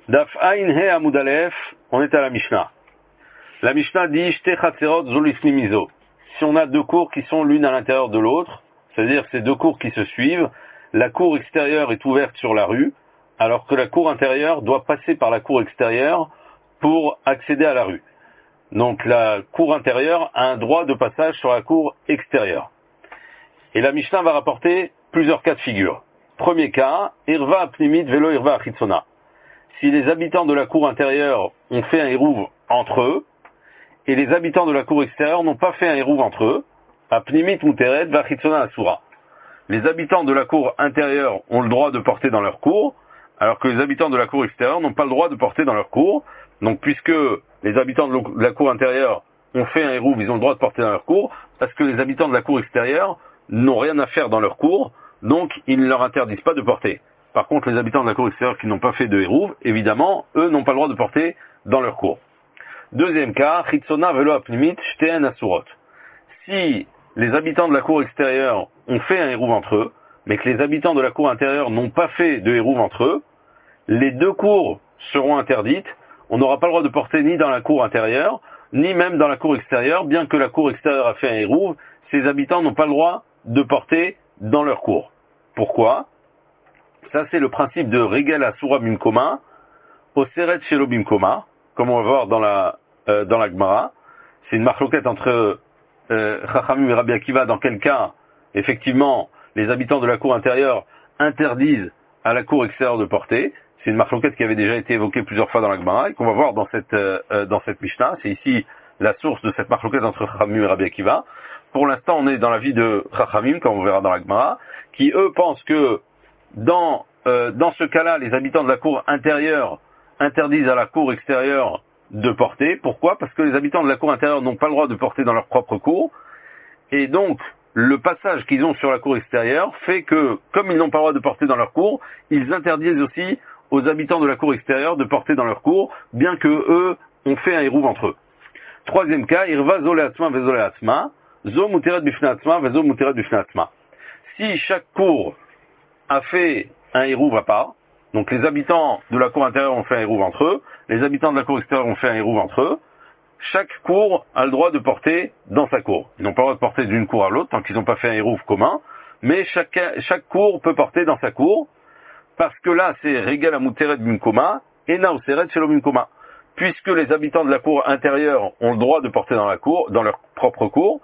Daf Ain He Amud Aleph, on est à la Mishnah. La Mishnah dit Shte Chatzerot Zolifni Mizo. Si on a deux cours qui sont l'une à l'intérieur de l'autre, c'est-à-dire ces deux cours qui se suivent, la cour extérieure est ouverte sur la rue, alors que la cour intérieure doit passer par la cour extérieure pour accéder à la rue. Donc la cour intérieure a un droit de passage sur la cour extérieure. Et la Mishnah va rapporter plusieurs cas de figure. Premier cas, Irva Apnimit Velo Irva Achitzona. Si les habitants de la cour intérieure ont fait un hérouv entre eux, et les habitants de la cour extérieure n'ont pas fait un hérouv entre eux, Apnimit Muteret Vachitzona Asura. Les habitants de la cour intérieure ont le droit de porter dans leur cour, alors que les habitants de la cour extérieure n'ont pas le droit de porter dans leur cour. Donc puisque les habitants de la cour intérieure ont fait un hérouv, ils ont le droit de porter dans leur cour, parce que les habitants de la cour extérieure n'ont rien à faire dans leur cour, donc ils ne leur interdisent pas de porter. Par contre, les habitants de la cour extérieure qui n'ont pas fait de hérouv, évidemment, eux n'ont pas le droit de porter dans leur cour. Deuxième cas, Chitzona Velo Apnimit Shteen Asurot. Si les habitants de la cour extérieure ont fait un hérouv entre eux, mais que les habitants de la cour intérieure n'ont pas fait de hérouv entre eux, les deux cours seront interdites. On n'aura pas le droit de porter ni dans la cour intérieure, ni même dans la cour extérieure, bien que la cour extérieure a fait un hérouv, ces habitants n'ont pas le droit de porter dans leur cour. Pourquoi? Ça, c'est le principe de Regel Asura Bimkoma, Oseret Shelo Bimkoma, comme on va voir dans la Gemara. C'est une marloquette entre Chachamim et Rabbi Akiva, dans quel cas, effectivement, les habitants de la cour intérieure interdisent à la cour extérieure de porter. C'est une marloquette qui avait déjà été évoquée plusieurs fois dans la Gemara et qu'on va voir dans cette Mishnah. C'est ici la source de cette marloquette entre Chachamim et Rabbi Akiva. Pour l'instant, on est dans l'avis de Chachamim, comme on verra dans la Gemara, qui eux pensent que dans ce cas-là, les habitants de la cour intérieure interdisent à la cour extérieure de porter. Pourquoi? Parce que les habitants de la cour intérieure n'ont pas le droit de porter dans leur propre cour. Et donc, le passage qu'ils ont sur la cour extérieure fait que, comme ils n'ont pas le droit de porter dans leur cour, ils interdisent aussi aux habitants de la cour extérieure de porter dans leur cour, bien que eux ont fait un hérouv entre eux. Troisième cas, Irva Zoleatzma Vezoleatzma, Zo Muteret Bifnatzma Vezo Muteret Bifnatzma. Si chaque cour a fait un hérouv à part, donc les habitants de la cour intérieure ont fait un hérouv entre eux, les habitants de la cour extérieure ont fait un hérouv entre eux, chaque cour a le droit de porter dans sa cour. Ils n'ont pas le droit de porter d'une cour à l'autre tant qu'ils n'ont pas fait un hérouv commun, mais chaque cour peut porter dans sa cour, parce que là c'est Regel Amuteret Bimkoma, et Naoseret Shelo Bimkoma. Puisque les habitants de la cour intérieure ont le droit de porter dans la cour, dans leur propre cour,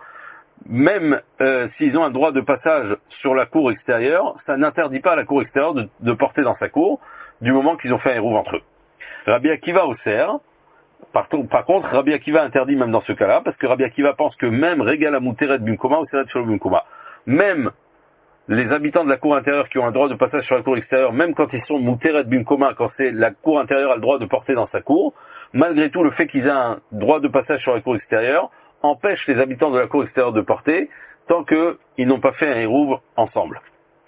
même s'ils ont un droit de passage sur la cour extérieure, ça n'interdit pas à la cour extérieure de porter dans sa cour, du moment qu'ils ont fait un hérouv entre eux. Rabbi Akiva Oser, par contre, Rabbi Akiva interdit même dans ce cas-là, parce que Rabbi Akiva pense que même Regel Amuteret Bimkoma ou Seret Shelo Bimkoma, même les habitants de la cour intérieure qui ont un droit de passage sur la cour extérieure, même quand ils sont Muteret Bimkoma, quand c'est la cour intérieure a le droit de porter dans sa cour, malgré tout le fait qu'ils aient un droit de passage sur la cour extérieure, empêche les habitants de la cour extérieure de porter, tant qu'ils n'ont pas fait un hérouv ensemble.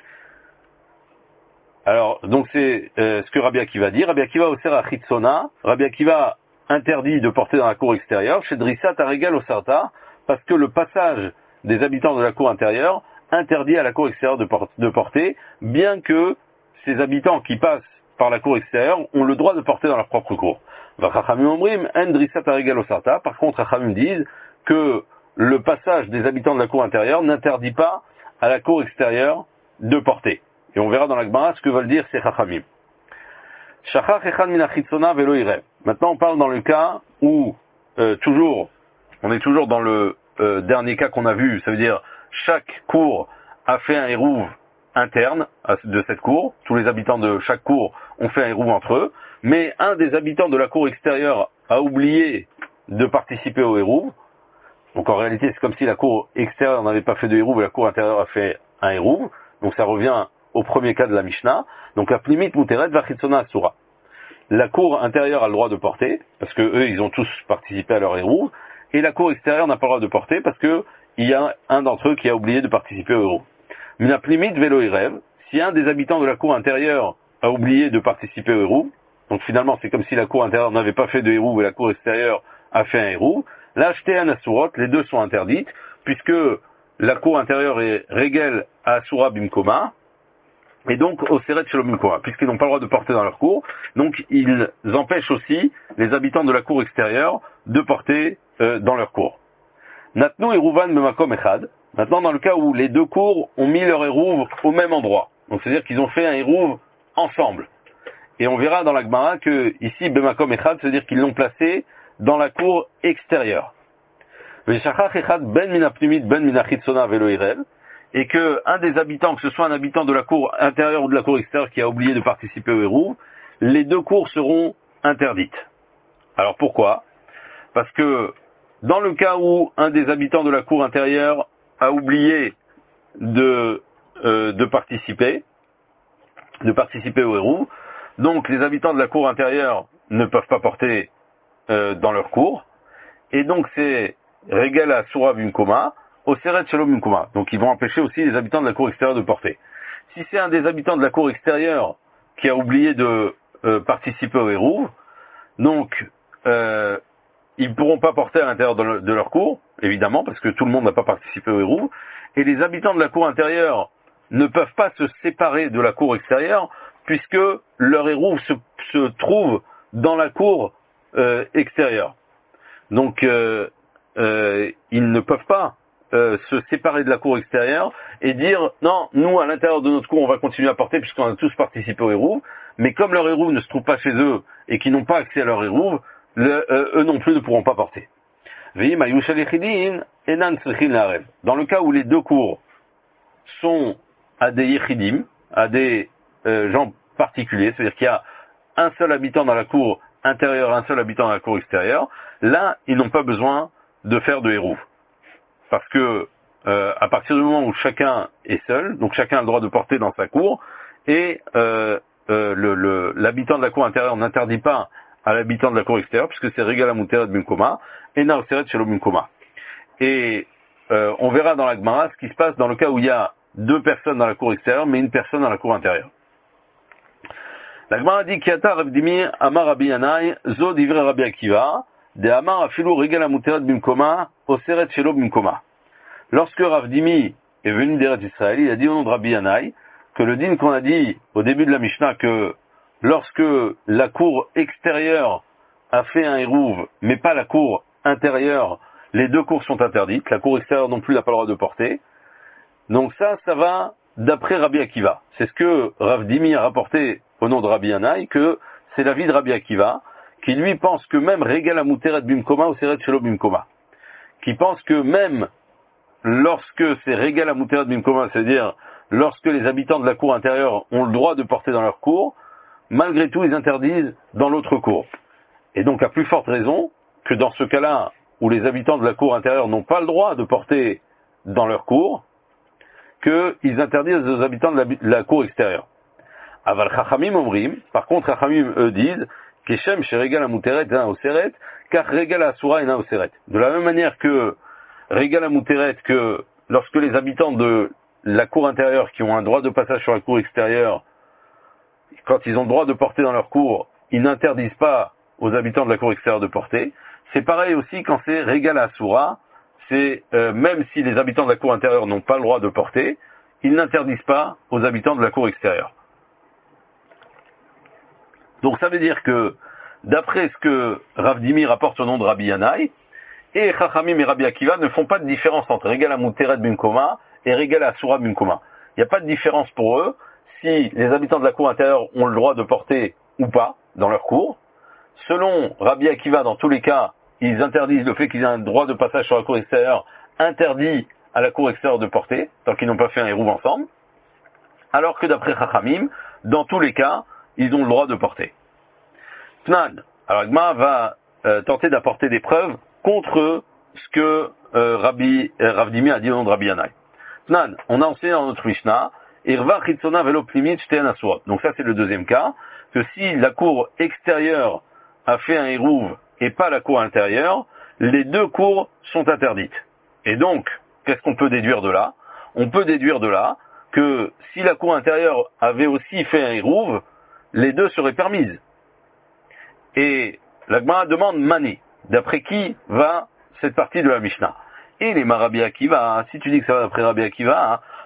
Alors, donc c'est ce que Rabbi Akiva dit. Rabbi Akiva Oser Achitzona, Rabbi Akiva interdit de porter dans la cour extérieure, chez Drissat Aregel Osarta, parce que le passage des habitants de la cour intérieure interdit à la cour extérieure de porter, bien que ces habitants qui passent par la cour extérieure ont le droit de porter dans leur propre cour. Chachamim Omrim, En Drissat Aregel Osarta, par contre Chachamim disent que le passage des habitants de la cour intérieure n'interdit pas à la cour extérieure de porter. Et on verra dans la Gemara ce que veulent dire ces Chachamim. Shachach echad min achitzona velo irev. Maintenant on parle dans le cas où on est toujours dans le dernier cas qu'on a vu, ça veut dire chaque cour a fait un hérouv interne de cette cour, tous les habitants de chaque cour ont fait un hérouv entre eux, mais un des habitants de la cour extérieure a oublié de participer au hérouv. Donc en réalité, c'est comme si la cour extérieure n'avait pas fait de hérouv et la cour intérieure a fait un hérouv. Donc ça revient au premier cas de la Mishnah. Donc la Pnimit Muteret Vachitzona Asura. La cour intérieure a le droit de porter, parce que eux, ils ont tous participé à leur hérouv, et la cour extérieure n'a pas le droit de porter, parce que il y a un d'entre eux qui a oublié de participer au hérouv. Mina Pnimit Velo Irev, si un des habitants de la cour intérieure a oublié de participer au hérouv, donc finalement c'est comme si la cour intérieure n'avait pas fait de hérouv et la cour extérieure a fait un hérouv, là, Shteen Asurot, les deux sont interdites, puisque la cour intérieure est Regel Asura Bimkoma, Et donc, au Seret Shalom Koma, puisqu'ils n'ont pas le droit de porter dans leur cour, donc ils empêchent aussi les habitants de la cour extérieure de porter dans leur cour. Natnu Eruvan Memakom Echad. Maintenant, dans le cas où les deux cours ont mis leur Eruv au même endroit, donc c'est-à-dire qu'ils ont fait un Eruv ensemble. Et on verra dans la Gemara que ici Bemakom Echad, c'est-à-dire qu'ils l'ont placé dans la cour extérieure. Veshachach Echad Ben Mina Pnimit Ben Mina Chitzona Velo Irel. Et que un des habitants, que ce soit un habitant de la cour intérieure ou de la cour extérieure qui a oublié de participer au Hérouv, les deux cours seront interdites. Alors pourquoi? Parce que dans le cas où un des habitants de la cour intérieure a oublié de participer au Hérouv, donc les habitants de la cour intérieure ne peuvent pas porter dans leur cour, et donc c'est Regala Sura Bimkoma, au Seret Shalom Bimkoma. Donc ils vont empêcher aussi les habitants de la cour extérieure de porter. Si c'est un des habitants de la cour extérieure qui a oublié de participer au Hérouv, donc ils ne pourront pas porter à l'intérieur de leur cour, évidemment, parce que tout le monde n'a pas participé au Hérouv, et les habitants de la cour intérieure ne peuvent pas se séparer de la cour extérieure, puisque leur Hérouv se trouve dans la cour extérieure. Donc ils ne peuvent pas se séparer de la cour extérieure et dire non, nous à l'intérieur de notre cour on va continuer à porter puisqu'on a tous participé au Hérouv, mais comme leur Hérouv ne se trouve pas chez eux et qu'ils n'ont pas accès à leur Hérouv, eux non plus ne pourront pas porter. Dans le cas où les deux cours sont à des yechidim, à des gens particuliers, c'est-à-dire qu'il y a un seul habitant dans la cour intérieure, un seul habitant dans la cour extérieure, là ils n'ont pas besoin de faire de Hérouv. Parce que à partir du moment où chacun est seul, donc chacun a le droit de porter dans sa cour, et l'habitant de la cour intérieure n'interdit pas à l'habitant de la cour extérieure, puisque c'est Regala Muteret Bimkoma, et Naoseret Shalom Bimkoma. Et on verra dans la Gemara ce qui se passe dans le cas où il y a deux personnes dans la cour extérieure, mais une personne dans la cour intérieure. La Gemara dit Kiata Rav Dimi Amar Rabbi Yanai Zo Divrei Rabbi Akiva de Amar Afilu Regala Muteret Bimkoma Oseret Shalom Bimkoma. Lorsque Rav Dimi est venu d'Eretz Israël, il a dit au nom de Rabbi Yanai que le din qu'on a dit au début de la Mishnah que lorsque la cour extérieure a fait un Hérouv, mais pas la cour intérieure, les deux cours sont interdites, la cour extérieure non plus n'a pas le droit de porter. Donc ça va d'après Rabbi Akiva. C'est ce que Rav Dimi a rapporté au nom de Rabbi Yanai, que c'est l'avis de Rabbi Akiva, qui lui pense que même Regala Muteret Bimkoma ou Seret Shalom Bimkoma, qui pense que même lorsque c'est Regala Muteret Bimkoma, c'est-à-dire lorsque les habitants de la cour intérieure ont le droit de porter dans leur cour, malgré tout ils interdisent dans l'autre cour. Et donc à plus forte raison que dans ce cas-là où les habitants de la cour intérieure n'ont pas le droit de porter dans leur cour, qu'ils interdisent aux habitants de la cour extérieure. Aval Chachamim Omrim, par contre Chachamim eux disent Keshem Sheregala Muteret ena Oseret, car Regala Asura ena Oseret. De la même manière que Regala Muteret, que lorsque les habitants de la cour intérieure qui ont un droit de passage sur la cour extérieure, quand ils ont le droit de porter dans leur cour, ils n'interdisent pas aux habitants de la cour extérieure de porter. C'est pareil aussi quand c'est Regala Asura, c'est même si les habitants de la cour intérieure n'ont pas le droit de porter, ils n'interdisent pas aux habitants de la cour extérieure. Donc ça veut dire que, d'après ce que Rav Dimi rapporte au nom de Rabbi Yanai, et Chachamim et Rabbi Akiva ne font pas de différence entre Regala Muteret Bimkoma et Regala Asura Bimkoma. Il n'y a pas de différence pour eux si les habitants de la cour intérieure ont le droit de porter ou pas dans leur cour. Selon Rabbi Akiva, dans tous les cas, ils interdisent le fait qu'ils aient un droit de passage sur la cour extérieure, interdit à la cour extérieure de porter, tant qu'ils n'ont pas fait un Hérouv ensemble. Alors que d'après Chachamim, dans tous les cas, ils ont le droit de porter. Tnan. Alors Gma va tenter d'apporter des preuves contre ce que Rav Dimi a dit au nom de Rabbi Yanai. Tnan, on a enseigné dans notre Mishnah, Irva Chitzona Velo Plimit Shtean Asuot. Donc ça c'est le deuxième cas, que si la cour extérieure a fait un Hérouv et pas la cour intérieure, les deux cours sont interdites. Et donc, qu'est-ce qu'on peut déduire de là? On peut déduire de là que si la cour intérieure avait aussi fait un Hérouv, les deux seraient permises. Et la Gemara demande Mani, d'après qui va cette partie de la Mishnah? Et les Rabbi Akiva, si tu dis que ça va d'après Rabbi Akiva,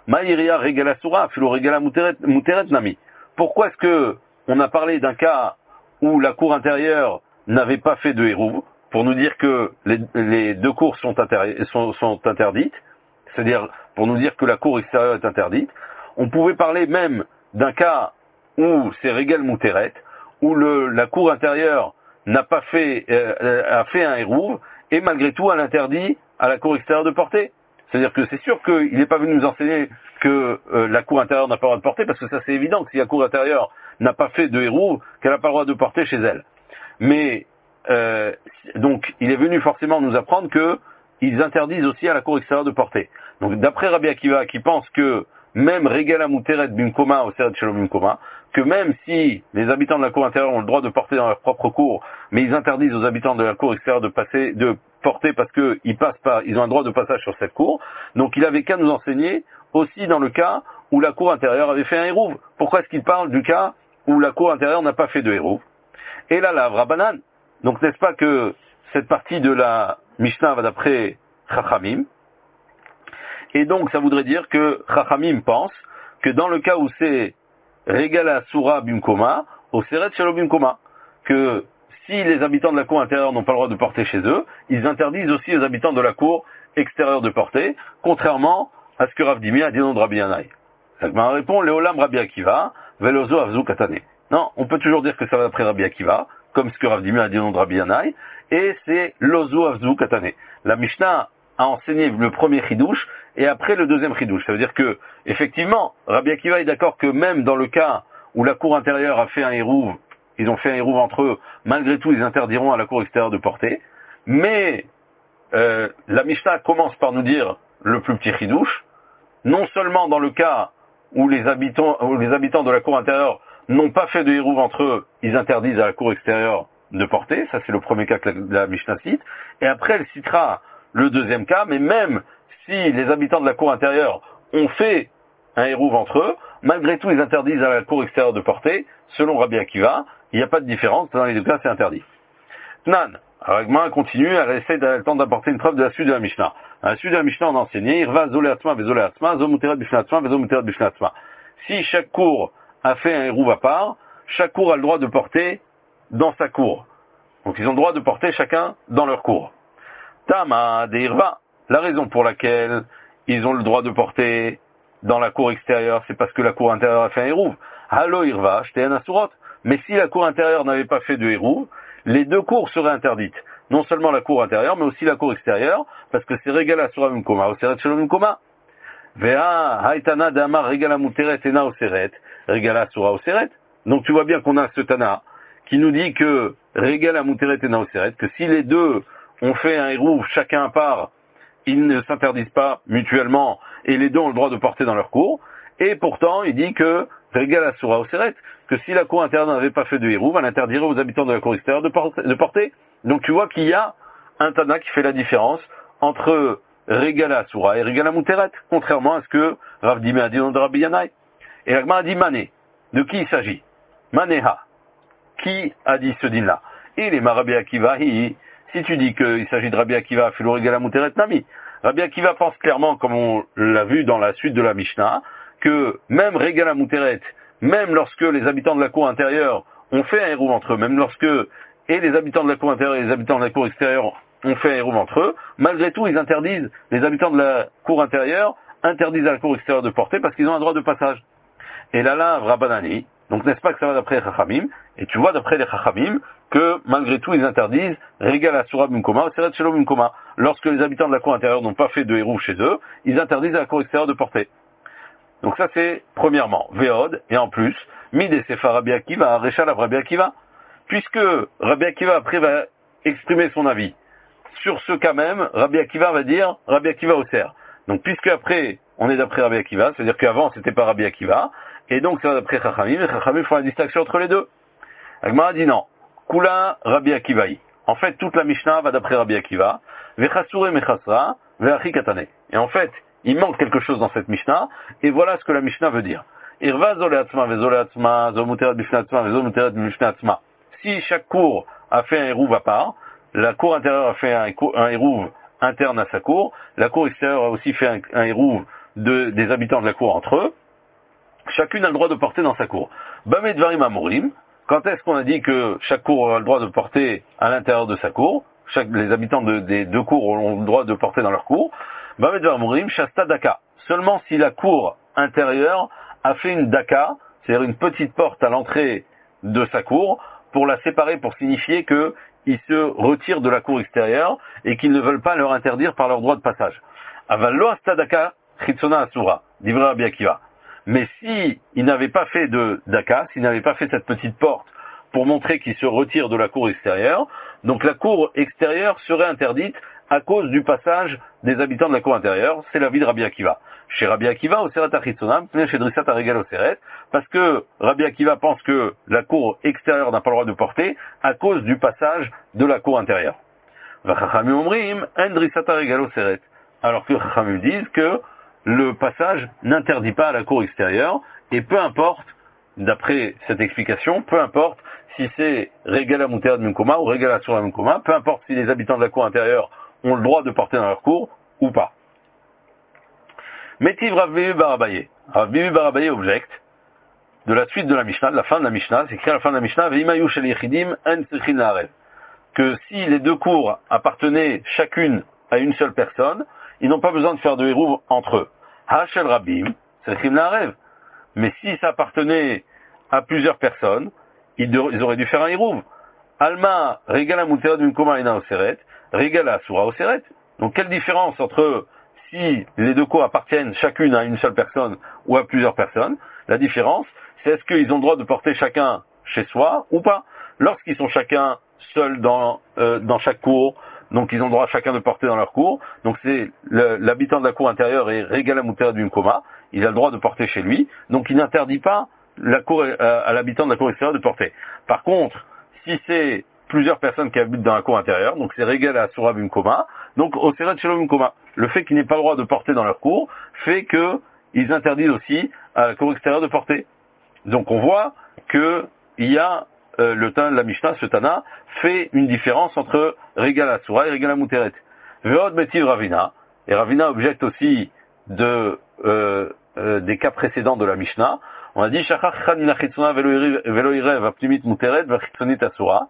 Maïria regala sura, filo regala muteret nami. Pourquoi est-ce que on a parlé d'un cas où la cour intérieure n'avait pas fait de hérouv, pour nous dire que les deux cours sont interdites, c'est-à-dire pour nous dire que la cour extérieure est interdite. On pouvait parler même d'un cas où c'est régal muteret, où la cour intérieure n'a pas fait, a fait un hérouv, et malgré tout elle interdit à la cour extérieure de porter. C'est-à-dire que c'est sûr qu'il n'est pas venu nous enseigner que la cour intérieure n'a pas le droit de porter, parce que ça c'est évident que si la cour intérieure n'a pas fait de hérouv, qu'elle n'a pas le droit de porter chez elle. Mais donc il est venu forcément nous apprendre que ils interdisent aussi à la cour extérieure de porter. Donc d'après Rabbi Akiva qui pense que même Regala Muteret Bimkoma au Seret Shalom Bimkoma, que même si les habitants de la cour intérieure ont le droit de porter dans leur propre cour, mais ils interdisent aux habitants de la cour extérieure de porter parce que ils ont un droit de passage sur cette cour. Donc il avait qu'à nous enseigner aussi dans le cas où la cour intérieure avait fait un hérouv. Pourquoi est-ce qu'il parle du cas où la cour intérieure n'a pas fait de hérouv? Et là, la Vrabanan. Donc n'est-ce pas que cette partie de la Mishnah va d'après Chachamim? Et donc ça voudrait dire que Chachamim pense que dans le cas où c'est Regala Sura Bimkoma, au Seret Shalom Bimkoma, que si les habitants de la cour intérieure n'ont pas le droit de porter chez eux, ils interdisent aussi aux habitants de la cour extérieure de porter, contrairement à ce que Rav Dimi a dit dans Rabbi Yanaï. On répond Leolam Rabbi Akiva, Velozo Avzu Katane. Non, on peut toujours dire que ça va d'après Rabbi Akiva, comme ce que Rav Dimi a dit dans Rabbi Yanaï, et c'est Lozo Avzu Katane. La Mishnah a enseigné le premier chidouche et après le deuxième chidouche. Ça veut dire que, effectivement, Rabbi Akiva est d'accord que même dans le cas où la cour intérieure a fait un hérouv, ils ont fait un hérouv entre eux, malgré tout ils interdiront à la cour extérieure de porter. Mais la Mishnah commence par nous dire le plus petit chidouche, non seulement dans le cas où les habitants de la cour intérieure n'ont pas fait de hérouv entre eux, ils interdisent à la cour extérieure de porter, ça c'est le premier cas que la Mishnah cite, et après elle citera le deuxième cas, mais même si les habitants de la cour intérieure ont fait un hérouv entre eux, malgré tout ils interdisent à la cour extérieure de porter, selon Rabbi Akiva, il n'y a pas de différence, dans les deux cas c'est interdit. Tnan, Ragma continue, elle essaie d'apporter une preuve de la suite de la Mishnah. À la suite de la Mishnah on a enseigné, Irva Zole Atzma Vezole Atzma, Zomuteret Bishna Atzma Vezomuteret Bishna Atzma. Si chaque cour a fait un hérouv à part, chaque cour a le droit de porter dans sa cour. Donc ils ont le droit de porter chacun dans leur cour. Tama de Irva, la raison pour laquelle ils ont le droit de porter dans la cour extérieure, c'est parce que la cour intérieure a fait un hérouv. Halo Irva, Shtean Asurot. Mais si la cour intérieure n'avait pas fait de hérouv, les deux cours seraient interdites. Non seulement la cour intérieure, mais aussi la cour extérieure, parce que c'est Regala Sura Bimkoma, Oseret Shalom Bimkoma. Vea Haitana Damar Regala Muteret Ena Oseret, Regala Sura Oseret. Donc tu vois bien qu'on a ce Tana qui nous dit que Regala Muteret Ena Oseret, que si les deux ont fait un hérouv chacun à part, ils ne s'interdisent pas mutuellement et les deux ont le droit de porter dans leur cour. Et pourtant, il dit que Regala Sura Oseret, que si la cour intérieure n'avait pas fait de hérouv, elle interdirait aux habitants de la cour extérieure de porter. Donc tu vois qu'il y a un Tana qui fait la différence entre Regala Sura et Regala Muteret, contrairement à ce que Rav Dimi a dit dans Rabbi Yanaï. Et l'Agma a dit Mané. De qui il s'agit? Manéha. Qui a dit ce din-là? Il est Rabbi Akiva. Si tu dis qu'il s'agit de Rabbi Akiva, Philo Regala Muteret Nami. Rabbi Akiva pense clairement, comme on l'a vu dans la suite de la Mishnah, que même Regala Muteret, même lorsque les habitants de la cour intérieure ont fait un hérouv entre eux, même lorsque les habitants de la cour intérieure et les habitants de la cour extérieure ont fait un hérouv entre eux, malgré tout ils interdisent, les habitants de la cour intérieure interdisent à la cour extérieure de porter parce qu'ils ont un droit de passage. Et là, Rabbanani, donc n'est-ce pas que ça va d'après les Chachamim, et tu vois d'après les Chachamim que malgré tout ils interdisent Regala Sura Bimkoma, Seret Shalom Bimkoma. Lorsque les habitants de la cour intérieure n'ont pas fait de hérouv chez eux, ils interdisent à la cour extérieure de porter. Donc ça c'est premièrement, Veod, et en plus, Mide Sefa Rabbi Akiva, Rechal Rabbi Akiva, puisque Rabbi Akiva après va exprimer son avis. Sur ce cas même, Rabbi Akiva va dire Rabbi Akiva Oser. Donc puisque après on est d'après Rabbi Akiva, c'est-à-dire qu'avant c'était pas Rabbi Akiva, et donc ça va d'après Chachamim, et Chachamim font la distinction entre les deux. Agmara dit non, Kula Rabbi Akivaï. En fait toute la Mishnah va d'après Rabbi Akiva, Vechasure Mechasra, Veachi Katane. Et en fait, il manque quelque chose dans cette Mishnah, et voilà ce que la Mishnah veut dire. Irva Zole Atzma, Vezole Atzma, Zomuteret Bifna Atzma, Vezomuteret Bifna Atzma. Si chaque cour a fait un hérouv à part, la cour intérieure a fait un hérouv interne à sa cour, la cour extérieure a aussi fait un hérouv des habitants de la cour entre eux, chacune a le droit de porter dans sa cour. Bamé Dvarim Amorim, quand est-ce qu'on a dit que chaque cour a le droit de porter à l'intérieur de sa cour? Les habitants des deux cours ont le droit de porter dans leur cour. Bamé Dvarim Amorim, Shasta Daka. Seulement si la cour intérieure a fait une Daka, c'est-à-dire une petite porte à l'entrée de sa cour, pour la séparer, pour signifier qu'ils se retirent de la cour extérieure et qu'ils ne veulent pas leur interdire par leur droit de passage. Avallo Asta Daka, Chitsona Asura, d'Ivra Rabbi Akiva. Mais si il n'avait pas fait de Daka, s'il n'avait pas fait cette petite porte pour montrer qu'il se retire de la cour extérieure, donc la cour extérieure serait interdite à cause du passage des habitants de la cour intérieure. C'est l'avis de Rabbi Akiva. Chez Rabbi Akiva, Oseret Achitsonam, chez Drissat Aregal Oseret, parce que Rabbi Akiva pense que la cour extérieure n'a pas le droit de porter à cause du passage de la cour intérieure. Vachachamim Omrim, en Drissat Aregal Oseret. Alors que Chachamim disent que le passage n'interdit pas à la cour extérieure, et peu importe, d'après cette explication, peu importe si c'est Regala Muteret Mimkoma ou Regala Asura Mimkoma, peu importe si les habitants de la cour intérieure ont le droit de porter dans leur cour ou pas. Metiv Rav Bibi bar Abaye. Rav Bibi bar Abaye objecte de la suite de la Mishnah, de la fin de la Mishnah, c'est écrit à la fin de la Mishnah, Veimayu shel Yechidim en tzrichin la'arev. Que si les deux cours appartenaient chacune à une seule personne, ils n'ont pas besoin de faire de hérouv entre eux. Hachel Rabim, tzrichin la'arev. Mais si ça appartenait à plusieurs personnes, ils auraient dû faire un hérouv. Alma, regala muteret mimkoma ena oseret, regala asura oseret. Donc quelle différence entre si les deux cours appartiennent chacune à une seule personne ou à plusieurs personnes? La différence, c'est est-ce qu'ils ont le droit de porter chacun chez soi ou pas? Lorsqu'ils sont chacun seuls dans chaque cour, donc ils ont le droit chacun de porter dans leur cour. Donc c'est l'habitant de la cour intérieure est regala muteret mimkoma, il a le droit de porter chez lui, donc il n'interdit pas la cour à l'habitant de la cour extérieure de porter. Par contre, si c'est plusieurs personnes qui habitent dans la cour intérieure, donc c'est Regal à Surah Bimkoma, donc au Seret Shalom Bimkoma. Le fait qu'ils n'aient pas le droit de porter dans leur cour fait qu'ils interdisent aussi à la cour extérieure de porter. Donc on voit que il y a le Tana de la Mishnah, ce Tana, fait une différence entre Regal à Surah et Regal à Muteret. Veod Metiv Ravina, et Ravina objecte aussi des cas précédents de la Mishnah. On a dit Shachach Chad min hachitzona velo irev apnimit muteret vachitzonit asura.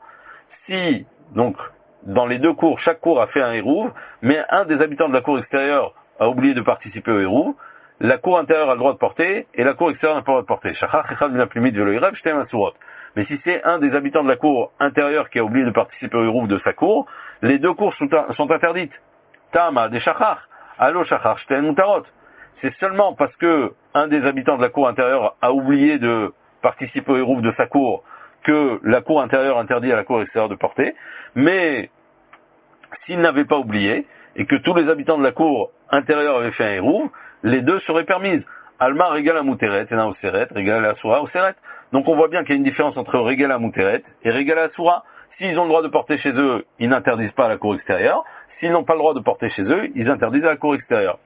Si, donc, dans les deux cours, chaque cour a fait un hérouv, mais un des habitants de la cour extérieure a oublié de participer au hérouv, la cour intérieure a le droit de porter, et la cour extérieure n'a pas le droit de porter. Shachach Chad min apnimit velo irev shtem asurot. Mais si c'est un des habitants de la cour intérieure qui a oublié de participer au hérouv de sa cour, les deux cours sont interdites. Tama de Shachach, allo Shachach shtem mutarot. C'est seulement parce que un des habitants de la cour intérieure a oublié de participer au hérouv de sa cour que la cour intérieure interdit à la cour extérieure de porter. Mais s'il n'avait pas oublié et que tous les habitants de la cour intérieure avaient fait un hérouv, les deux seraient permises. Alma régala muteret et na oseret, régala asura oseret. Donc on voit bien qu'il y a une différence entre régala muteret et régala asura. S'ils ont le droit de porter chez eux, ils n'interdisent pas à la cour extérieure. S'ils n'ont pas le droit de porter chez eux, ils interdisent à la cour extérieure.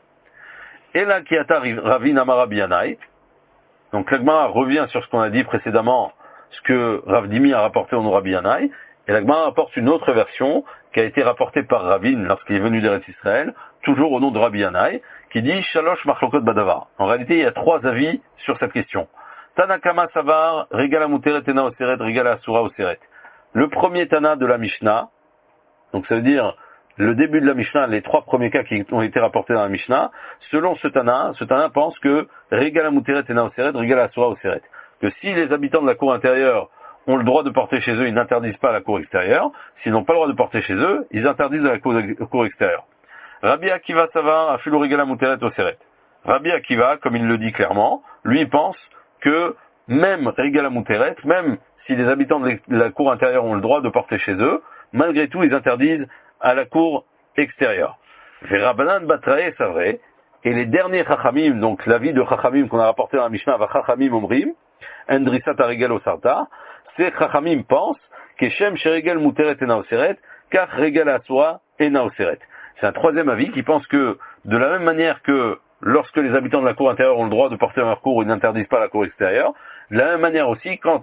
Et là, Kiata Ravin Amarabi Yanai. Donc, l'Agmara revient sur ce qu'on a dit précédemment, ce que Rav Dimi a rapporté au nom Rabbi Yanai. Et l'Agmara apporte une autre version qui a été rapportée par Ravin lorsqu'il est venu d'Eretz Israël, toujours au nom de Rabbi Yanai, qui dit Shalosh Machlokot Badavar. En réalité, il y a trois avis sur cette question. Tanakama Savar, Regala Muteret Ena Oseret, Regala Asura Oseret. Le premier Tana de la Mishnah, donc ça veut dire le début de la Mishnah, les trois premiers cas qui ont été rapportés dans la Mishnah, selon ce Tana pense que Regala Muteret Ena Oseret, Regala Asura Oseret. Que si les habitants de la cour intérieure ont le droit de porter chez eux, ils n'interdisent pas à la cour extérieure. S'ils n'ont pas le droit de porter chez eux, ils interdisent à la cour extérieure. Rabbi Akiva Savar, Afilu Regala Muteret Oseret. Rabbi Akiva, comme il le dit clairement, lui pense que même Regala Muteret, même si les habitants de la cour intérieure ont le droit de porter chez eux, malgré tout, ils interdisent à la cour extérieure. Verabanan Batrae, c'est vrai. Et les derniers Chachamim, donc l'avis de Chachamim qu'on a rapporté dans la Mishnah, va Chachamim Omrim, Endrisat Aregel Osarta, c'est Chachamim pense que Shem Sheregel Muteret Ena Oseret, car Regel Asura Ena Oseret. C'est un troisième avis qui pense que, de la même manière que lorsque les habitants de la cour intérieure ont le droit de porter dans leur cour, ils n'interdisent pas la cour extérieure, de la même manière aussi, quand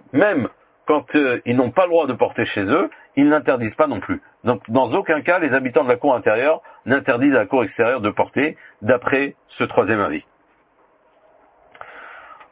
ils n'ont pas le droit de porter chez eux, ils n'interdisent pas non plus. Donc, dans aucun cas, les habitants de la cour intérieure n'interdisent à la cour extérieure de porter, d'après ce troisième avis.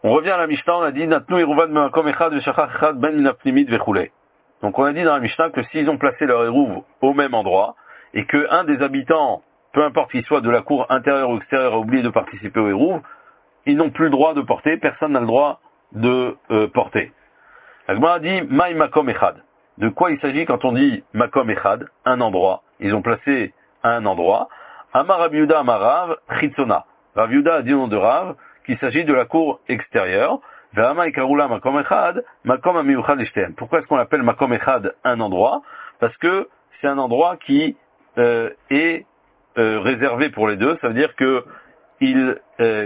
On revient à la Mishnah, on a dit Natnu Eruvan Makom Echad Veshachach Echad Ben Minapnimit Vechule. Donc on a dit dans la Mishnah que s'ils ont placé leur érouve au même endroit et que un des habitants, peu importe qu'il soit de la cour intérieure ou extérieure, a oublié de participer au érouve, ils n'ont plus le droit de porter, personne n'a le droit de porter. La Gemara dit Maï Makom Echad. De quoi il s'agit quand on dit Makom Echad, un endroit? Ils ont placé à un endroit. Amar Rav Yehuda Amar Rav Chitzona. Rav Yehuda a dit au nom de Rav qu'il s'agit de la cour extérieure. Ve'ama ikarula Makom Echad, Makom Amiyuchad Eshtem. Pourquoi est-ce qu'on l'appelle Makom Echad un endroit? Parce que c'est un endroit qui est réservé pour les deux. Ça veut dire que il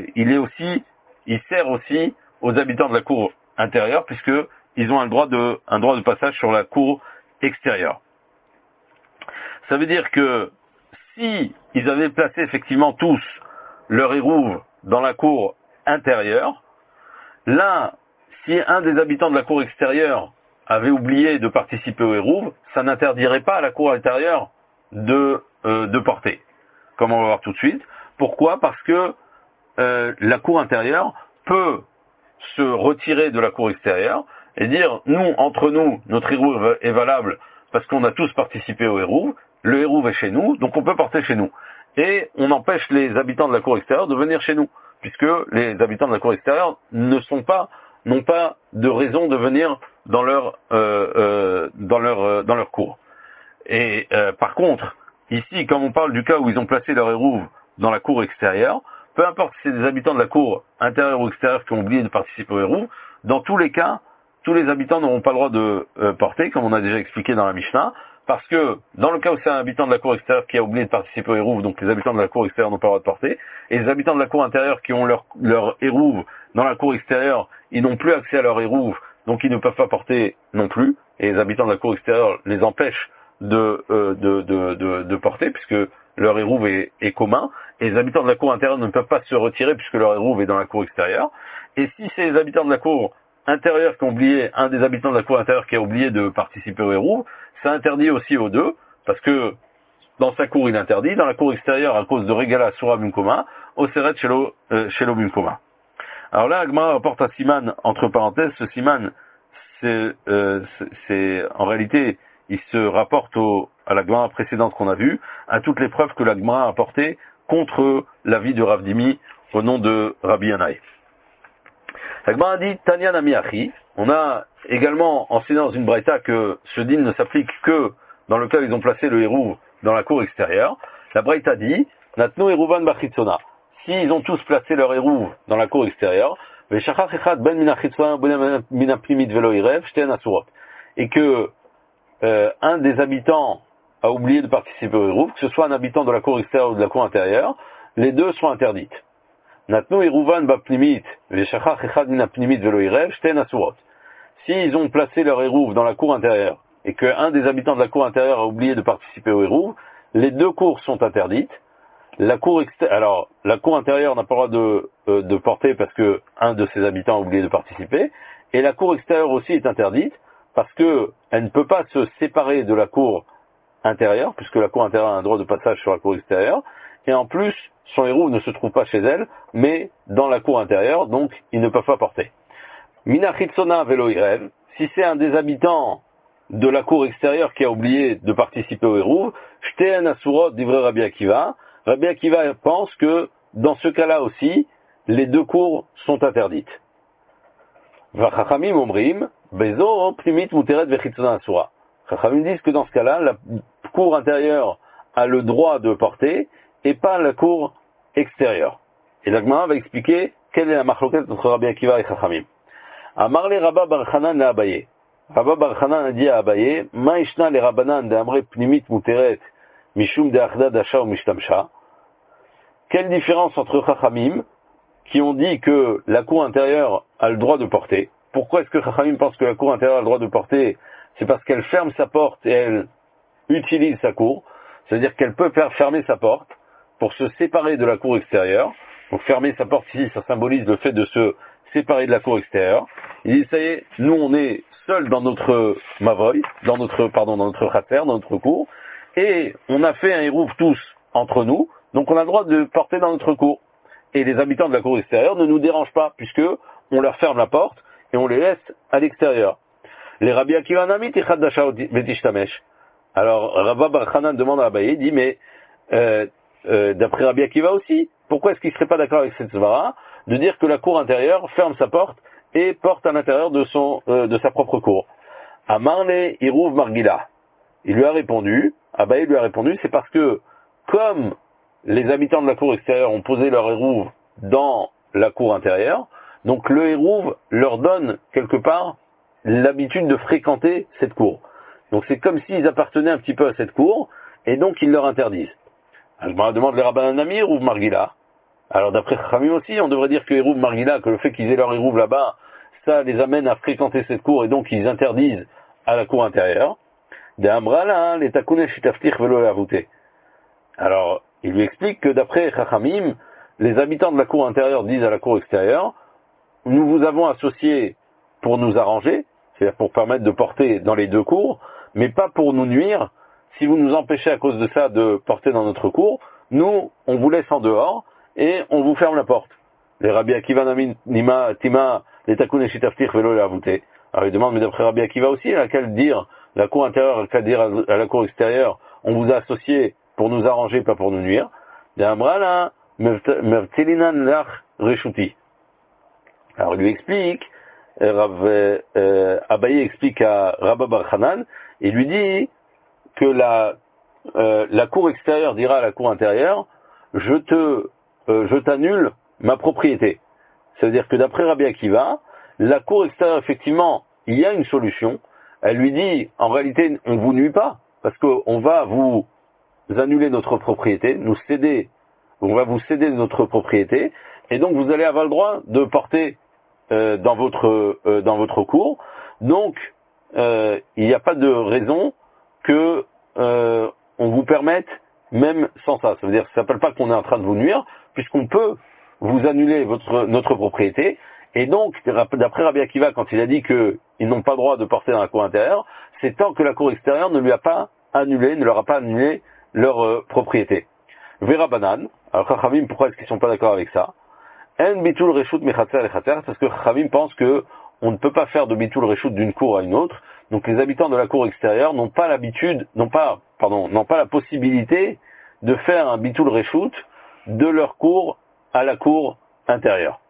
sert aussi aux habitants de la cour intérieure puisque ils ont un droit de passage sur la cour extérieure. Ça veut dire que si ils avaient placé effectivement tous leur érouve dans la cour intérieure, là, si un des habitants de la cour extérieure avait oublié de participer au érouve, ça n'interdirait pas à la cour intérieure de porter, comme on va voir tout de suite. Pourquoi? Parce que la cour intérieure peut se retirer de la cour extérieure et dire, nous, entre nous, notre érouve est valable parce qu'on a tous participé au érouve, le érouve est chez nous, donc on peut porter chez nous. Et on empêche les habitants de la cour extérieure de venir chez nous, puisque les habitants de la cour extérieure n'ont pas de raison de venir dans leur cour. Et par contre, ici, comme on parle du cas où ils ont placé leur érouve dans la cour extérieure, peu importe si c'est des habitants de la cour intérieure ou extérieure qui ont oublié de participer au érouve, dans tous les cas, tous les habitants n'auront pas le droit de porter, comme on a déjà expliqué dans la Mishnah, parce que dans le cas où c'est un habitant de la cour extérieure qui a oublié de participer au érouve, donc les habitants de la cour extérieure n'ont pas le droit de porter, et les habitants de la cour intérieure qui ont leur érouve dans la cour extérieure, ils n'ont plus accès à leur érouve, donc ils ne peuvent pas porter non plus, et les habitants de la cour extérieure les empêchent de porter, puisque leur érouve est commun, et les habitants de la cour intérieure ne peuvent pas se retirer puisque leur érouve est dans la cour extérieure. Et si c'est les habitants de la cour intérieure qui ont oublié, un des habitants de la cour intérieure qui a oublié de participer au érouve, ça interdit aussi aux deux, parce que dans sa cour il interdit, dans la cour extérieure à cause de Regala Sura Bimkoma, Oseret Shelo Bimkoma. Alors là, Agmara rapporte un siman, entre parenthèses, ce siman, c'est en réalité, il se rapporte à la Gemara précédente qu'on a vue, à toutes les preuves que la Gemara a apportées contre l'avis de Rav Dimi au nom de Rabbi Yanaï. La Gemara dit Tanya Nami Achi. On a également enseigné dans une braïta que ce din ne s'applique que dans le cas où ils ont placé le hérouv dans la cour extérieure. La braïta dit Natnu Eruvan Bachitzona. S'ils ont tous placé leur hérouv dans la cour extérieure, et que un des habitants a oublié de participer au hérouv, que ce soit un habitant de la cour extérieure ou de la cour intérieure, les deux sont interdites. Natnu Eruvan Bapnimit, Veshachach Echad Minapnimit Velo Irev, Shten Asurot. S'ils ont placé leur hérouv dans la cour intérieure et qu'un des habitants de la cour intérieure a oublié de participer au hérouv, les deux cours sont interdites. La cour intérieure n'a pas le droit de porter parce que un de ses habitants a oublié de participer, et la cour extérieure aussi est interdite parce que elle ne peut pas se séparer de la cour intérieure, puisque la cour intérieure a un droit de passage sur la cour extérieure, et en plus, son hérouv ne se trouve pas chez elle, mais dans la cour intérieure, donc ils ne peuvent pas porter. Mina Chitzona Velo Irev, si c'est un des habitants de la cour extérieure qui a oublié de participer au hérouv, Shteen Asurot d'Ivre Rabbi Akiva. Rabbi Akiva pense que dans ce cas-là aussi, les deux cours sont interdites. Vachachamim omrim, bezo pnimit muteret vechitzona asura. Chachamim disent que dans ce cas-là, la cour intérieure a le droit de porter et pas la cour extérieure. Et la Gemara va expliquer quelle est la machloket entre Rabbi Akiva et Chachamim. Amarle Rabba bar Chanan le Abaye. Rabba bar Chanan a dit à Abaye, ma ishna le Rabbanan de amre pnimit muteret mishum de achda dasha ou mishtamsha. Quelle différence entre Chachamim, qui ont dit que la cour intérieure a le droit de porter. Pourquoi est-ce que Chachamim pense que la cour intérieure a le droit de porter? C'est parce qu'elle ferme sa porte et elle utilise sa cour. C'est-à-dire qu'elle peut fermer sa porte pour se séparer de la cour extérieure. Donc fermer sa porte ici, ça symbolise le fait de se séparer de la cour extérieure. Il dit, ça y est, nous on est seuls dans notre mavoy, dans notre khater, dans notre cour, et on a fait un hérouv tous entre nous, donc on a le droit de porter dans notre cour. Et les habitants de la cour extérieure ne nous dérangent pas, puisque on leur ferme la porte et on les laisse à l'extérieur. Les Rabbi Akiva Namit Ichad Dasha Vetishtamesh. Alors Rabba Bar Hanan demande à Abaye, dit mais d'après Rabbi Akiva aussi, pourquoi est-ce qu'il serait pas d'accord avec cette svara de dire que la cour intérieure ferme sa porte et porte à l'intérieur de sa propre cour? Amarle Irouv Margila. Il lui a répondu, Abaye lui a répondu, c'est parce que comme les habitants de la cour extérieure ont posé leur Irouv dans la cour intérieure, donc le Irouv leur donne quelque part l'habitude de fréquenter cette cour. Donc c'est comme s'ils appartenaient un petit peu à cette cour, et donc ils leur interdisent. Alors, je me demande les Rabbanan Nami, Irouv Margila. Alors d'après Chachamim aussi, on devrait dire que Irouv Margila, que le fait qu'ils aient leur Irouv là-bas, ça les amène à fréquenter cette cour, et donc ils interdisent à la cour intérieure. De Amrala, les Takunesh Shitaftir Velo Lavouté. Alors, il lui explique que d'après Chachamim, les habitants de la cour intérieure disent à la cour extérieure, nous vous avons associés pour nous arranger, c'est-à-dire pour permettre de porter dans les deux cours, mais pas pour nous nuire. Si vous nous empêchez à cause de ça de porter dans notre cour, nous, on vous laisse en dehors et on vous ferme la porte. Les Rabbi Akiva Nima Tima, les Takun et Shitaftir Velo Lavouté. Alors il demande, mais d'après Rabbi Akiva aussi, à laquelle dire la cour intérieure, à laquelle dire à la cour extérieure, on vous a associés pour nous arranger, pas pour nous nuire. Alors il lui explique, Abaye explique à Rabba Bar Hanan, et lui dit que la cour extérieure dira à la cour intérieure, je t'annule ma propriété. C'est-à-dire que d'après Rabbi Akiva, la cour extérieure, effectivement, il y a une solution. Elle lui dit, en réalité, on vous nuit pas, parce qu'on va vous annuler notre propriété, on va vous céder notre propriété, et donc vous allez avoir le droit de porter dans votre cour. Donc, il n'y a pas de raison que on vous permette, même sans ça. Ça veut dire que ça s'appelle pas qu'on est en train de vous nuire, puisqu'on peut vous annuler notre propriété. Et donc, d'après Rabbi Akiva, quand il a dit qu'ils n'ont pas le droit de porter dans la cour intérieure, c'est tant que la cour extérieure ne leur a pas annulé leur propriété. Vera Banan, alors Chachamim, pourquoi est-ce qu'ils sont pas d'accord avec ça? En bitul reshut mechatzer lechatzer, parce que Chachamim pense que on ne peut pas faire de bitul reshut d'une cour à une autre. Donc les habitants de la cour extérieure n'ont pas la possibilité de faire un bitul reshut de leur cour à la cour intérieure.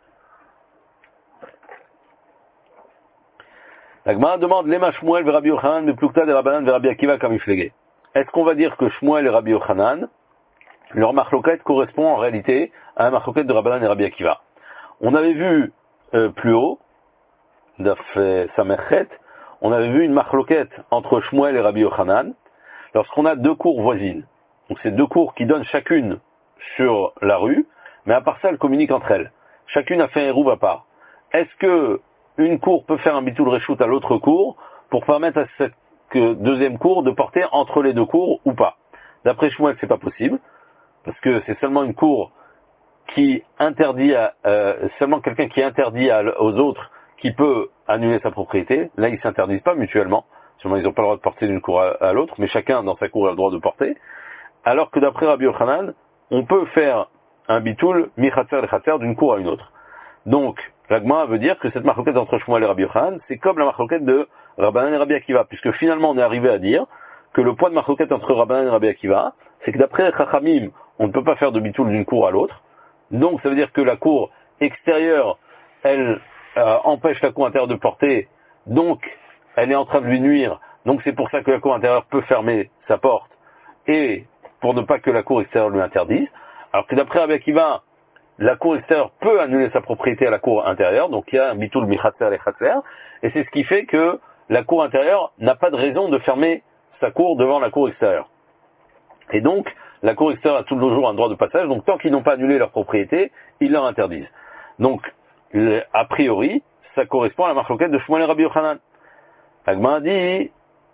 La Gemara demande Lema Shmuel ve Rabbi Yochanan de Plukta de Rabbanan ve Rabbi Akiva comme iflege. Est-ce qu'on va dire que Shmuel et Rabbi Yochanan, leur marloquette correspond en réalité à la marloquette de Rabbanan et Rabbi Akiva? On avait vu plus haut, Daf Samerchet, on avait vu une marloquette entre Shmuel et Rabbi Yochanan lorsqu'on a deux cours voisines. Donc c'est deux cours qui donnent chacune sur la rue, mais à part ça, elles communiquent entre elles. Chacune a fait un hérouve à part. Est-ce que une cour peut faire un bitul reshoot à l'autre cour pour permettre à cette deuxième cour de porter entre les deux cours ou pas? D'après Shmuel, c'est pas possible, parce que c'est seulement une cour qui interdit seulement quelqu'un qui interdit aux autres qui peut annuler sa propriété. Là, ils s'interdisent pas mutuellement. Sûrement, ils n'ont pas le droit de porter d'une cour à l'autre, mais chacun dans sa cour a le droit de porter. Alors que d'après Rabbi Yochanan, on peut faire un bitul michatzer lechatzer d'une cour à une autre. Donc, la Gemara veut dire que cette marloquette entre Shmuel et Rabbi Yochanan, c'est comme la marloquette de Rabbanan et Rabbi Akiva, puisque finalement on est arrivé à dire que le point de marloquette entre Rabbanan et Rabbi Akiva, c'est que d'après Chachamim, on ne peut pas faire de bitul d'une cour à l'autre. Donc ça veut dire que la cour extérieure, elle empêche la cour intérieure de porter, donc elle est en train de lui nuire, donc c'est pour ça que la cour intérieure peut fermer sa porte, et pour ne pas que la cour extérieure lui interdise. Alors que d'après Rabbi Akiva, la cour extérieure peut annuler sa propriété à la cour intérieure, donc il y a un bitul michatzer lechatzer, et c'est ce qui fait que la cour intérieure n'a pas de raison de fermer sa cour devant la cour extérieure. Et donc, la cour extérieure a toujours un droit de passage, donc tant qu'ils n'ont pas annulé leur propriété, ils leur interdisent. Donc, a priori, ça correspond à la marloquette de Shmuel et Rabbi Yochanan. Agma a dit,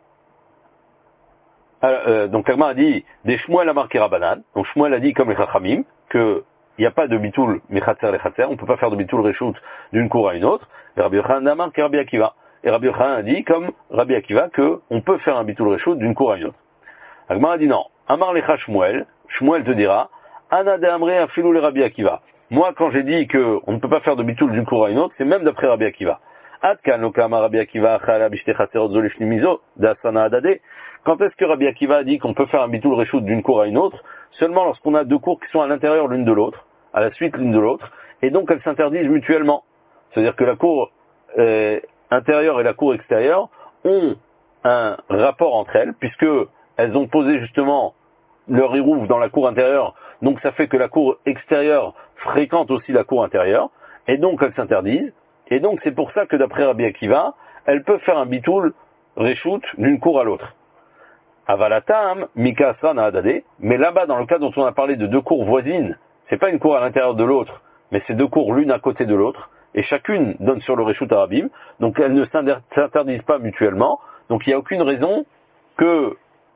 Agma a dit, des Shmuel a marqué Rabbanan, donc Shmuel a dit comme les Chachamim, que il n'y a pas de bitul mechatzer lechatzer, on ne peut pas faire de bitul reshoot d'une cour à une autre, et Rabbi Yochanan a marqué Rabbi Akiva. Et Rabbi Yochanan a dit, comme Rabbi Akiva, que on peut faire un bitul reshoot d'une cour à une autre. Agma a dit non. Amar lecha Shmuel, Shmuel te dira, Ana de Amre afilou le Rabbi Akiva. Moi, quand j'ai dit qu'on ne peut pas faire de bitoul d'une cour à une autre, c'est même d'après Rabbi Akiva. Adkan lokama Rabbi Akiva achala bishte chaserot zolifni mizo d'asana adade. Quand est-ce que Rabbi Akiva a dit qu'on peut faire un bitoul reshoot d'une cour à une autre? Seulement lorsqu'on a deux cours qui sont à l'intérieur l'une de l'autre, à la suite l'une de l'autre, et donc elles s'interdisent mutuellement. C'est-à-dire que la cour intérieure et la cour extérieure ont un rapport entre elles, puisque elles ont posé justement leur irouf dans la cour intérieure, donc ça fait que la cour extérieure fréquente aussi la cour intérieure, et donc elles s'interdisent, et donc c'est pour ça que d'après Rabbi Akiva, elles peuvent faire un bitoul reshoot d'une cour à l'autre. Avalatam, Mika Asrana Adade, mais là-bas, dans le cas dont on a parlé de deux cours voisines, c'est pas une cour à l'intérieur de l'autre, mais c'est deux cours l'une à côté de l'autre, et chacune donne sur le reshoot arabim, donc elles ne s'interdisent pas mutuellement, donc il n'y a aucune raison que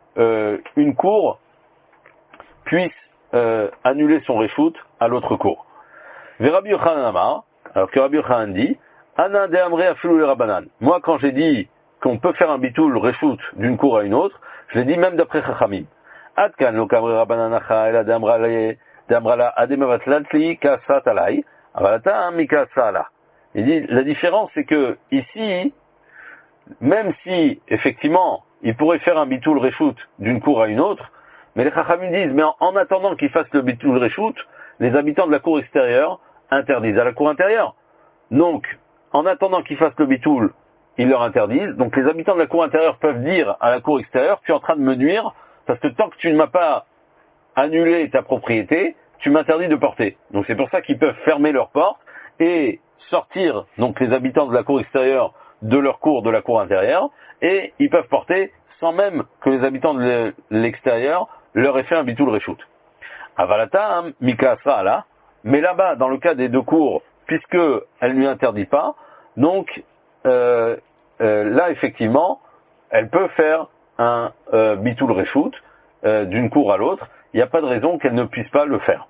une cour puisse annuler son reshoot à l'autre cour. Rabbi Yochanan Amar, alors que Rabbi Yochanan dit, Ana de Amre afilu le Rabbanan. Moi, quand j'ai dit qu'on peut faire un bitoul reshoot d'une cour à une autre, je l'ai dit même d'après Chachamim. Adkan lo kamre Rabbanan acha ela de Amrala ademavatlatli kasat alai, avalata mikasa ala. Il dit, la différence c'est que ici, même si effectivement il pourrait faire un bitoul reshoot d'une cour à une autre, mais les Chachamim disent, mais en attendant qu'il fasse le bitoul reshoot, les habitants de la cour extérieure interdisent à la cour intérieure. Donc, en attendant qu'ils fassent le bitoul, ils leur interdisent. Donc les habitants de la cour intérieure peuvent dire à la cour extérieure, tu es en train de me nuire, parce que tant que tu ne m'as pas annulé ta propriété, tu m'interdis de porter. Donc c'est pour ça qu'ils peuvent fermer leurs portes et sortir donc les habitants de la cour extérieure de leur cour, de la cour intérieure, et ils peuvent porter sans même que les habitants de l'extérieur leur aient fait un bitoul reshoot. Avalatam, Mika Asra là, mais là-bas, dans le cas des deux cours, puisque elle ne lui interdit pas, donc là effectivement, elle peut faire un bitoul reshoot d'une cour à l'autre. Il n'y a pas de raison qu'elle ne puisse pas le faire.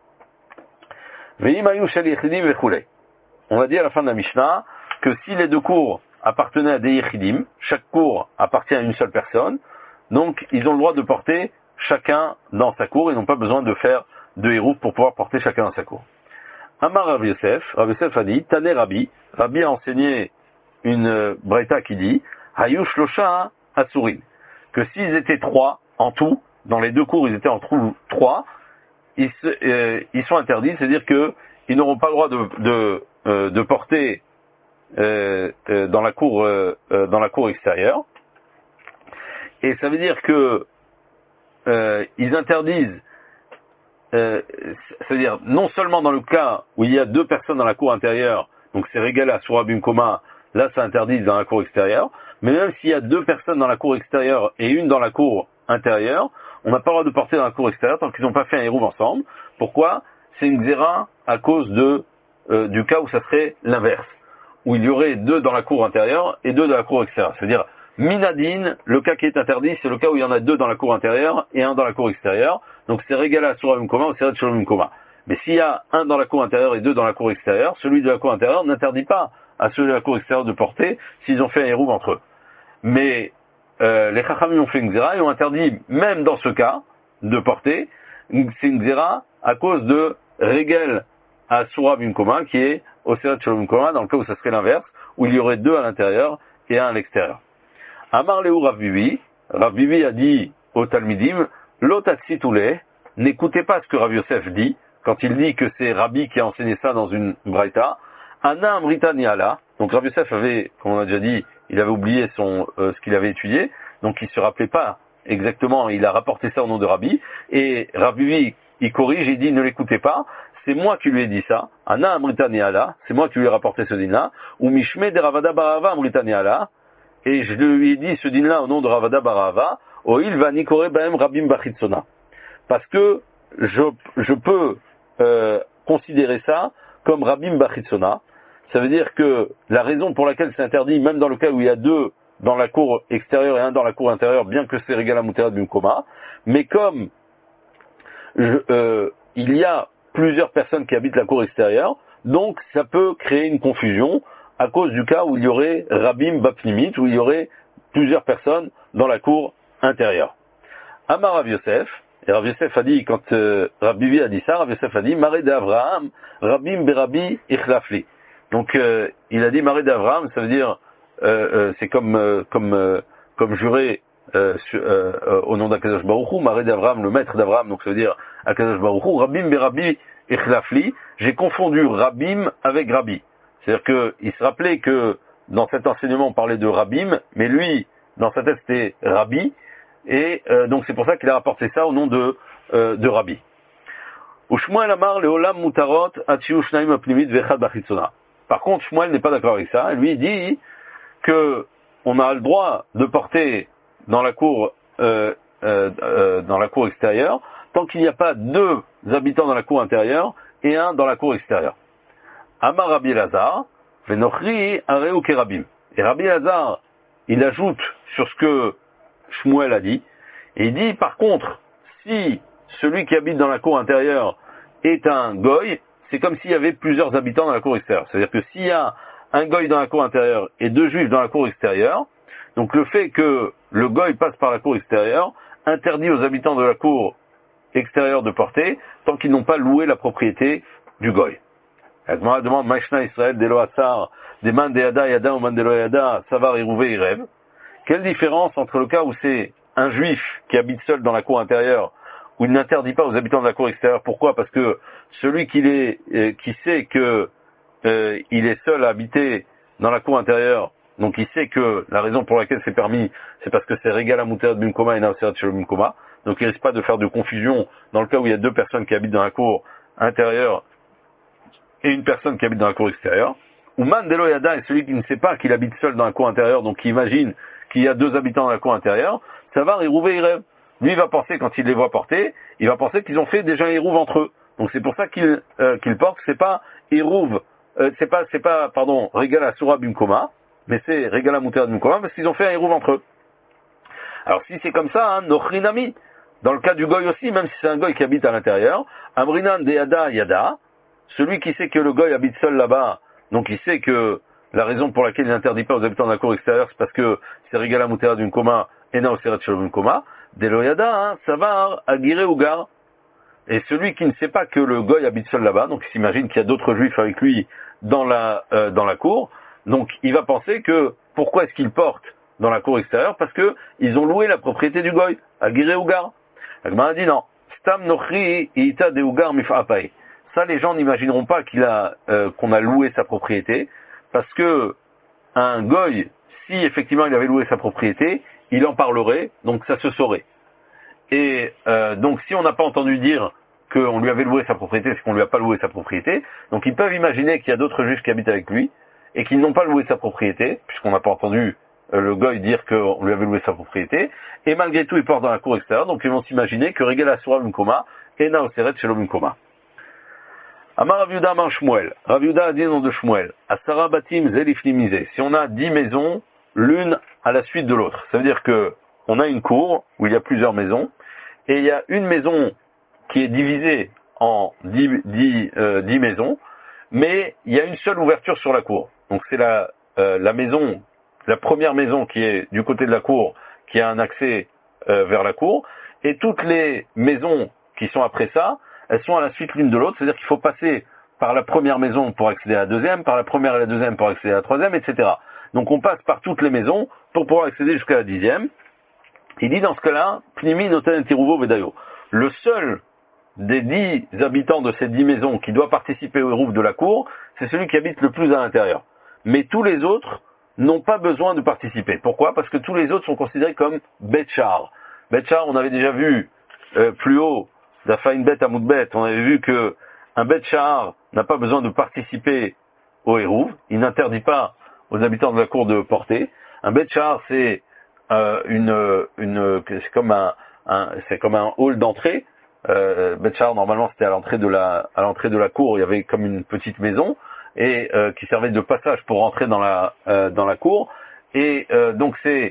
On a dit à la fin de la Mishnah que si les deux cours appartenaient à des yichidim, chaque cour appartient à une seule personne, donc ils ont le droit de porter chacun dans sa cour, ils n'ont pas besoin de faire de hérouf pour pouvoir porter chacun dans sa cour. Amar Rav Yosef a dit, Tané Rabbi a enseigné une braïta qui dit, Hayush Losha Atsurin, que s'ils étaient trois en tout, dans les deux cours ils étaient en tout trois, ils sont interdits, c'est-à-dire que ils n'auront pas le droit de porter dans la cour extérieure, et ça veut dire que ils interdisent, c'est-à-dire non seulement dans le cas où il y a deux personnes dans la cour intérieure, donc c'est régalé à Surabim Koma, là ça interdit dans la cour extérieure, mais même s'il y a deux personnes dans la cour extérieure et une dans la cour intérieure, on n'a pas le droit de porter dans la cour extérieure tant qu'ils n'ont pas fait un hérouv ensemble. Pourquoi? C'est une xéra à cause du cas où ça serait l'inverse, où il y aurait deux dans la cour intérieure et deux dans la cour extérieure. C'est-à-dire, minadine, le cas qui est interdit, c'est le cas où il y en a deux dans la cour intérieure et un dans la cour extérieure. Donc c'est régalé à Surabim Koma ou c'est Shalom Koma. Mais s'il y a un dans la cour intérieure et deux dans la cour extérieure, celui de la cour intérieure n'interdit pas à celui de la cour extérieure de porter s'ils ont fait un hérouv entre eux. Mais les Chachamim ont fait une xéra et ont interdit, même dans ce cas, de porter. C'est une xéra à cause de Régel à Surabim Koma, qui est au Seret Shalom Koma, dans le cas où ça serait l'inverse, où il y aurait deux à l'intérieur et un à l'extérieur. Amar Leu Rav Bibi a dit au Talmidim, Lotatsitoulé, n'écoutez pas ce que Rav Yosef dit, quand il dit que c'est Rabbi qui a enseigné ça dans une braïta. Anna Amrita Niala, donc Rav Yosef avait, comme on a déjà dit, il avait oublié ce qu'il avait étudié, donc il se rappelait pas exactement, il a rapporté ça au nom de Rabbi, et Rav Bibi, il corrige, il dit ne l'écoutez pas, c'est moi qui lui ai dit ça, Anna Amrita Niala, c'est moi qui lui ai rapporté ce din-là, ou Mishme de Ravada Barava Amrita Niala, et je lui ai dit ce din-là au nom de Ravada Barava, Oil va Nikore Baem Rabim Bachitsona. Parce que je peux considérer ça comme Rabim Bachitsona. Ça veut dire que la raison pour laquelle c'est interdit, même dans le cas où il y a deux dans la cour extérieure et un dans la cour intérieure, bien que c'est Regala Mutera Bimkoma, mais comme il y a plusieurs personnes qui habitent la cour extérieure, donc ça peut créer une confusion à cause du cas où il y aurait Rabim Bapnimit, où il y aurait plusieurs personnes dans la cour intérieure. Amar Rav Yosef, Et Rav Yosef a dit, quand Rabbi Bibi a dit ça, Rav Yosef a dit, Maré d'Avraham, Rabim Berabi Ichlafli. Donc il a dit Maré d'Avraham, ça veut dire, c'est comme jurer au nom d'Akadosh Baruch Hu, Maré d'Avraham, le maître d'Avraham, donc ça veut dire Akadosh Baruch Hu, Rabim Berabi Ichlafli, j'ai confondu Rabim avec Rabbi. C'est-à-dire qu'il se rappelait que dans cet enseignement on parlait de Rabim, mais lui, dans sa tête c'était Rabbi, et donc c'est pour ça qu'il a rapporté ça au nom de Rabbi. Shmuel amar leolam mutarot atshiu shnaim apnimit vechad bachitzona. Par contre, Shmuel n'est pas d'accord avec ça. Lui il dit que on a le droit de porter dans la cour extérieure tant qu'il n'y a pas deux habitants dans la cour intérieure et un dans la cour extérieure. Amar Rabbi Elazar venochri areu kerabim. Et Rabbi Elazar il ajoute sur ce que Shmuel a dit, et il dit par contre, si celui qui habite dans la cour intérieure est un goy, c'est comme s'il y avait plusieurs habitants dans la cour extérieure. C'est-à-dire que s'il y a un goy dans la cour intérieure et deux juifs dans la cour extérieure, donc le fait que le goy passe par la cour extérieure interdit aux habitants de la cour extérieure de porter tant qu'ils n'ont pas loué la propriété du goy. La Gemara demande Maishna Israël Delo Asar, des man de Yada Yada ou man de Lo Yada, Savar Irouvé Irev. Quelle différence entre le cas où c'est un juif qui habite seul dans la cour intérieure, où il n'interdit pas aux habitants de la cour extérieure? Pourquoi? Parce que celui qui sait que il est seul à habiter dans la cour intérieure, donc il sait que la raison pour laquelle c'est permis, c'est parce que c'est régal à Mouter de Bimkoma et Naoseret chez le Bimkoma. Donc il risque pas de faire de confusion dans le cas où il y a deux personnes qui habitent dans la cour intérieure et une personne qui habite dans la cour extérieure. Ou Man Delo Yada est celui qui ne sait pas qu'il habite seul dans la cour intérieure, donc qui imagine qu'il y a deux habitants dans la cour intérieure, ça va Irouvé Irev. Lui, il va penser, quand il les voit porter, il va penser qu'ils ont fait déjà un Irouv entre eux. Donc c'est pour ça qu'il porte, c'est pas Irouv, pardon, Regala Sura Bimkoma, mais c'est Regala Mouter Bimkoma, parce qu'ils ont fait un Irouv entre eux. Alors si c'est comme ça, Nochrinami, dans le cas du goy aussi, même si c'est un goy qui habite à l'intérieur, Amrinan de Yada Yada, celui qui sait que le goy habite seul là-bas, donc il sait que la raison pour laquelle il n'interdit pas aux habitants de la cour extérieure, c'est parce que c'est Regala Mouter Bimkoma et Naoseret Shalom Bimkoma, Deloyada, Savar, Agire Ougar. Et celui qui ne sait pas que le goy habite seul là-bas, donc il s'imagine qu'il y a d'autres juifs avec lui dans la cour, donc il va penser que pourquoi est-ce qu'il porte dans la cour extérieure? Parce que ils ont loué la propriété du goy, Agire Ougar. La Gemara dit non, Stam Nochri Ita de Ougar Mif'apai. Ça, les gens n'imagineront pas qu'on a loué sa propriété, parce que un goy, si effectivement il avait loué sa propriété, il en parlerait, donc ça se saurait. Et donc si on n'a pas entendu dire qu'on lui avait loué sa propriété, c'est qu'on lui a pas loué sa propriété. Donc ils peuvent imaginer qu'il y a d'autres juifs qui habitent avec lui et qu'ils n'ont pas loué sa propriété, puisqu'on n'a pas entendu le goy dire qu'on lui avait loué sa propriété. Et malgré tout, il porte dans la cour extérieure, donc ils vont s'imaginer que Regel Asura Bimkoma et Naoseret Shelo Bimkoma. Amar Rav Yehuda Amar Shmuel. Rav Yehuda a dit le nom de Shmuel. Asara Batim Zeliflimizé. Si on a 10 maisons, l'une à la suite de l'autre. Ça veut dire que on a une cour où il y a plusieurs maisons, et il y a une maison qui est divisée en 10 maisons, mais il y a une seule ouverture sur la cour. Donc c'est la première maison qui est du côté de la cour, qui a un accès vers la cour, et toutes les maisons qui sont après ça, elles sont à la suite l'une de l'autre, c'est-à-dire qu'il faut passer par la première maison pour accéder à la deuxième, par la première et la deuxième pour accéder à la troisième, etc. Donc on passe par toutes les maisons pour pouvoir accéder jusqu'à la 10e. Il dit dans ce cas-là, Pnimi Noten Tiruvo Vedayo. Le seul des 10 habitants de ces 10 maisons qui doit participer au Hérouf de la cour, c'est celui qui habite le plus à l'intérieur. Mais tous les autres n'ont pas besoin de participer. Pourquoi? Parce que tous les autres sont considérés comme Betchar. Betchar, on avait déjà vu plus haut, d'Afaïn Bet à Moudbet, on avait vu que un Betchar n'a pas besoin de participer au Hérouf. Il n'interdit pas aux habitants de la cour de porter. Un Betchar, c'est c'est comme un hall d'entrée. Betchar, normalement, c'était à l'entrée de la cour. Il y avait comme une petite maison et qui servait de passage pour rentrer dans la cour. Et donc c'est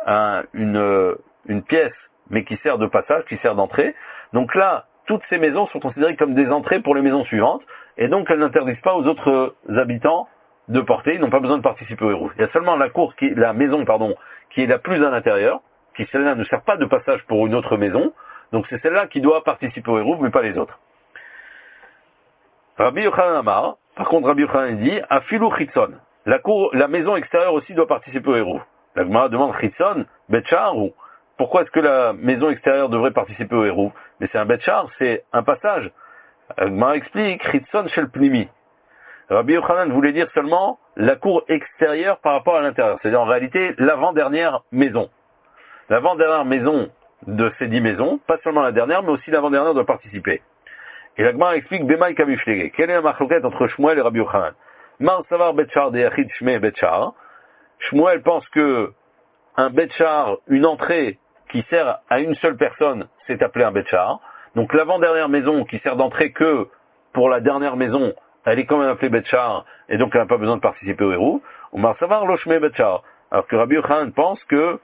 une pièce, mais qui sert de passage, qui sert d'entrée. Donc là, toutes ces maisons sont considérées comme des entrées pour les maisons suivantes, et donc elles n'interdisent pas aux autres habitants de porter. Ils n'ont pas besoin de participer au Hérouf. Il y a seulement la maison, qui est la plus à l'intérieur, qui celle-là ne sert pas de passage pour une autre maison. Donc c'est celle-là qui doit participer au Hérouv, mais pas les autres. Rabbi Yochanan Amar, par contre Rabbi Yochanan dit, Afilu Chitzon. La maison extérieure aussi doit participer au Hérouv. La Gemara demande Chitzon, Betchar ou pourquoi est-ce que la maison extérieure devrait participer au Hérouv? Mais c'est un Betchar, c'est un passage. La Gemara explique Chitzon Shel Pnimi. Rabbi Yochanan voulait dire seulement la cour extérieure par rapport à l'intérieur. C'est-à-dire en réalité l'avant-dernière maison. L'avant-dernière maison de ces 10 maisons, pas seulement la dernière, mais aussi l'avant-dernière doit participer. Et la Gemara explique Bemaï Kamiflege. Quelle est la marloquette entre Shmuel et Rabbi Yochanan? Mar Savar Betchar de Yachid Shmei Betchar. Shmuel pense que un Betchar, une entrée qui sert à une seule personne, c'est appelé un Betchar. Donc l'avant-dernière maison qui sert d'entrée que pour la dernière maison, elle est quand même appelée Betchar, et donc elle n'a pas besoin de participer au Hérouv. Ou Mar Savar Lo Shmei Betchar. Alors que Rabbi Yochanan pense que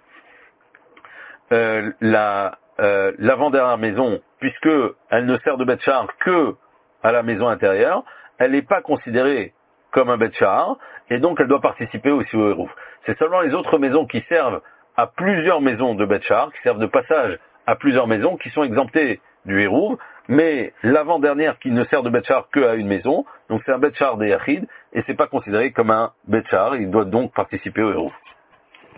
l'avant-dernière maison, puisque elle ne sert de Betchar que à la maison intérieure, elle n'est pas considérée comme un Betchar, et donc elle doit participer aussi au Hérouv. C'est seulement les autres maisons qui servent à plusieurs maisons de Betchar, qui servent de passage à plusieurs maisons, qui sont exemptées du Hérouv, mais l'avant-dernière qui ne sert de Betchar que à une maison, donc c'est un Betchar des Yachid, et c'est pas considéré comme un Betchar, il doit donc participer au Hérouv.